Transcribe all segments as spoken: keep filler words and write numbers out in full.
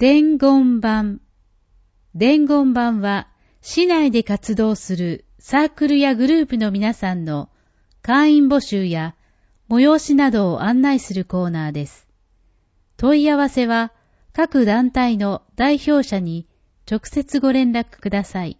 伝言板。伝言板は、市内で活動するサークルやグループの皆さんの会員募集や催しなどを案内するコーナーです。問い合わせは、各団体の代表者に直接ご連絡ください。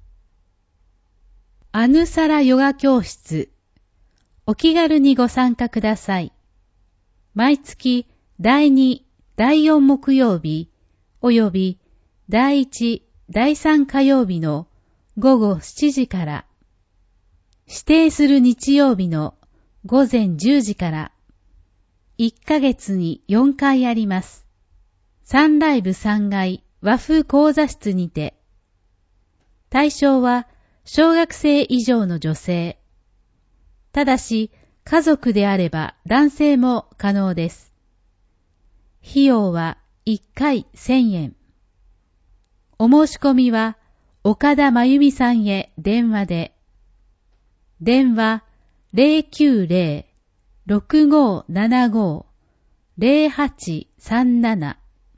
アヌサラヨガ教室。お気軽にご参加ください。毎月だいに、だいよん木曜日、およびだいいち、だいさん火曜日の午後しちじから、指定する日曜日の午前じゅうじから、いっかげつによんかいあります。サンライブさんがい和風講座室にて、対象は小学生以上の女性。ただし、家族であれば男性も可能です。費用はいっかいせんえん。お申し込みは岡田真由美さんへ電話で。電話 ゼロきゅうゼロ ろくごーななごー ゼロはちさんなな。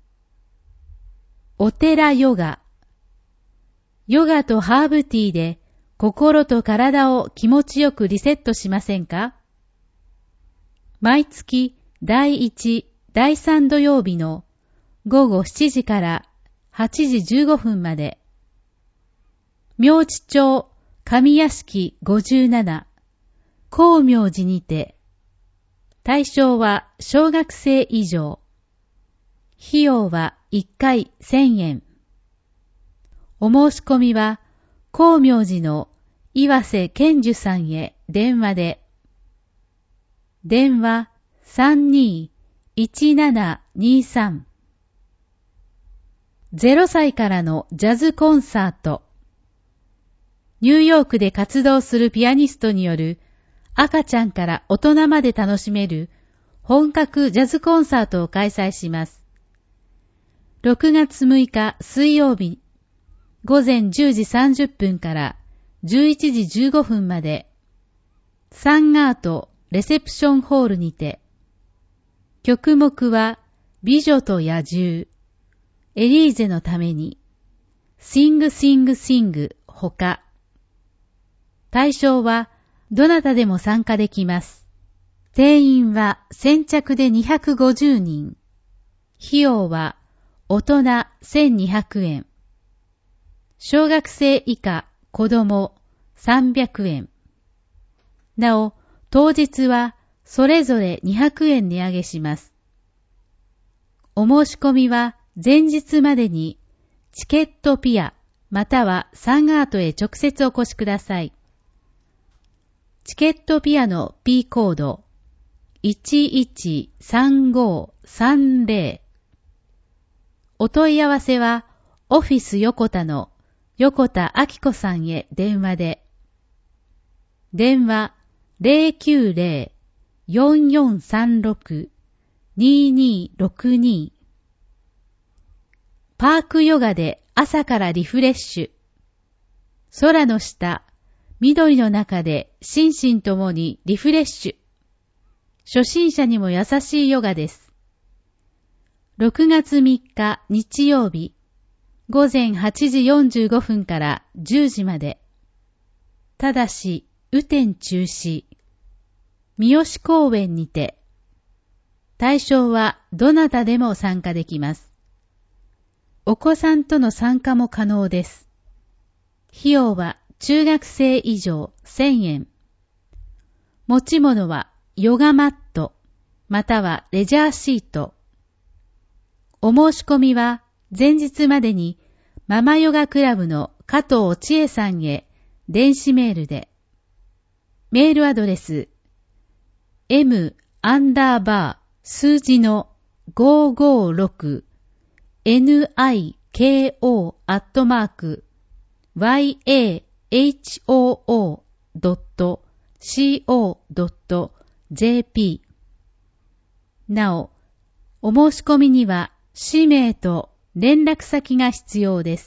お寺ヨガ。ヨガとハーブティーで心と体を気持ちよくリセットしませんか？毎月だいいち、だいさん土曜日の午後しちじからはちじじゅうごふんまで。明知町上屋敷ごじゅうなな、光明寺にて。対象は小学生以上。費用はいっかいせんえん。お申し込みは光明寺の岩瀬健樹さんへ電話で。電話 さんにーいちななにさん。ゼロさいからのジャズコンサート。ニューヨークで活動するピアニストによる赤ちゃんから大人まで楽しめる本格ジャズコンサートを開催します。ろくがつむいか水曜日、午前じゅうじさんじゅっぷんからじゅういちじじゅうごふんまで、サンアートレセプションホールにて。曲目は美女と野獣、エリーゼのために、シングシングシングほか。対象はどなたでも参加できます。定員は先着でにひゃくごじゅうにん。費用は大人せんにひゃくえん。小学生以下子供さんびゃくえん。なお、当日はそれぞれにひゃくえん値上げします。お申し込みは前日までにチケットピアまたはサンアートへ直接お越しください。チケットピアの P コードいちいちさんごさんゼロ。お問い合わせはオフィス横田の横田明子さんへ電話で。電話 ゼロきゅうゼロ よんよんさんろく ににろくに。パークヨガで朝からリフレッシュ。空の下、緑の中で心身ともにリフレッシュ。初心者にも優しいヨガです。ろくがつみっか日曜日、午前はちじよんじゅうごふんからじゅうじまで。ただし、雨天中止。三好公園にて。対象はどなたでも参加できます。お子さんとの参加も可能です。費用は中学生以上せんえん。持ち物はヨガマット、またはレジャーシート。お申し込みは前日までにママヨガクラブの加藤千恵さんへ電子メールで。メールアドレス m アンダーバー数字のごーごーろく niko アットマーク yahoo.co.jp。 なお、お申し込みには氏名と連絡先が必要です。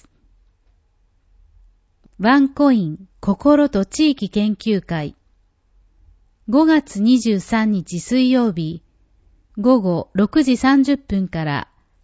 ワンコイン心と地域研究会。ごがつにじゅうさんにち水曜日、午後ろくじさんじゅっぷんから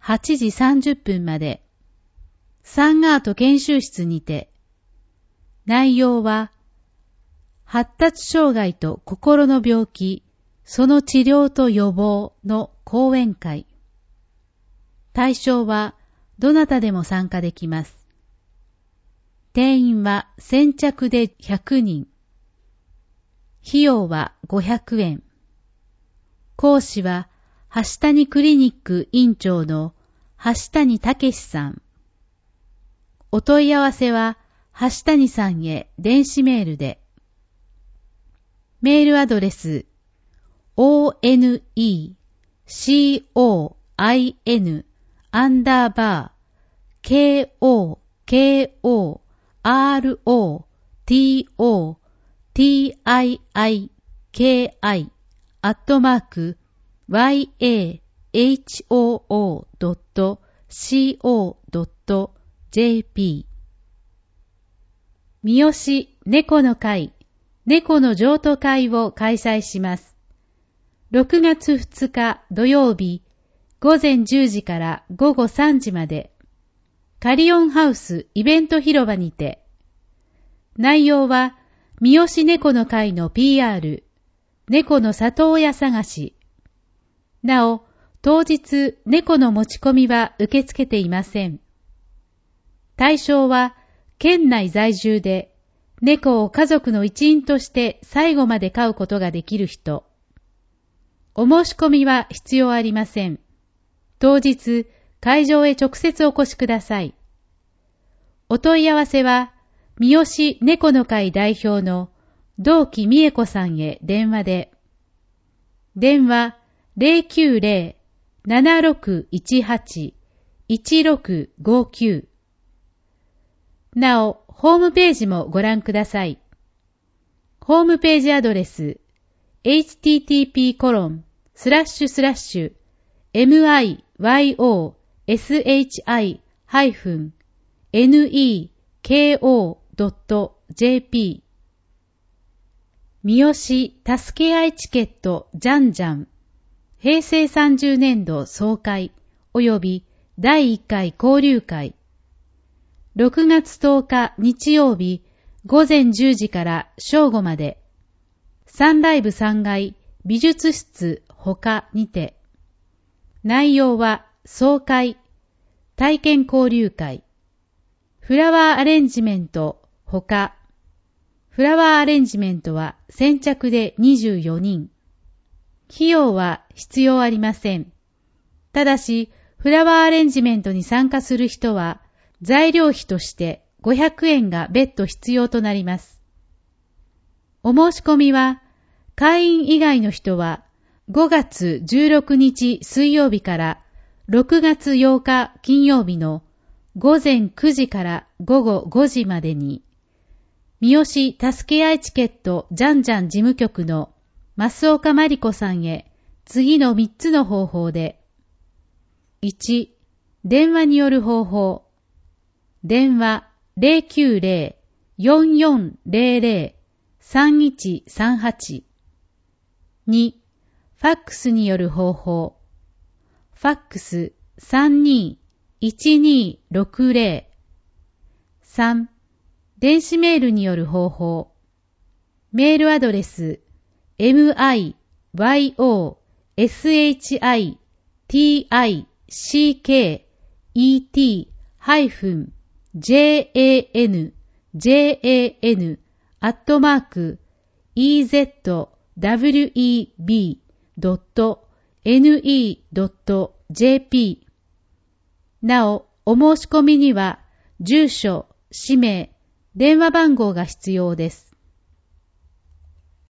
はちじさんじゅっぷんまで、サンアート研修室にて、内容は、発達障害と心の病気、その治療と予防の講演会。対象は、どなたでも参加できます。定員は先着でひゃくにん。費用はごひゃくえん。講師は、橋谷クリニック院長の橋谷武さん。お問い合わせは、橋谷さんへ電子メールで。メールアドレス、おーねーコーイン アンダーバー ケーオーケーオーアールオーティーオーティーアイアイケーアイ アットマーク ワイエーエイチオーオードットシーオードットジェーピー 三好猫の会、猫の譲渡会を開催します。ろくがつふつか土曜日、午前じゅうじから午後さんじまで、カリオンハウスイベント広場にて、内容は、三好猫の会の ピーアール、猫の里親探し。なお、当日猫の持ち込みは受け付けていません。対象は、県内在住で、猫を家族の一員として最後まで飼うことができる人。お申し込みは必要ありません。当日、会場へ直接お越しください。お問い合わせは、三好猫の会代表の同期美恵子さんへ電話で。電話 ゼロきゅうゼロ ななろくいちはち いちろくごきゅう。なお、ホームページもご覧ください。ホームページアドレス エイチティーティーピーコロンスラッシュスラッシュエムアイワイオーエスエイチアイハイフンエヌイーケーオードットジェーピー 三好助け合いチケットじゃんじゃん平成さんじゅうねんど総会及びだいいっかい交流会ろくがつとおか日曜日午前じゅうじから正午までサンライブさんがい美術室他にて内容は総会体験交流会フラワーアレンジメントほか。フラワーアレンジメントは先着でにじゅうよにん。費用は必要ありません。ただし、フラワーアレンジメントに参加する人は、材料費としてごひゃくえんが別途必要となります。お申し込みは、会員以外の人は、ごがつじゅうろくにち水曜日からろくがつようか金曜日の午前くじから午後ごじまでに、三好助け合いチケットじゃんじゃん事務局の増岡まりこさんへ次のみっつの方法で、いち、電話による方法。電話 ゼロきゅうゼロ よんよんゼロゼロ さんいちさんはち。に、ファックスによる方法。ファックス さんにーいちにーろくゼロ。さん、電子メールによる方法。メールアドレス エムアイワイオーエスエイチアイティーアイシーケーイーティーハイフンジェーエーエヌジェーエーエヌ アットマーク イーゼットダブリューイービードットエヌイードットジェーピー。なお、お申し込みには住所、氏名、電話番号が必要です。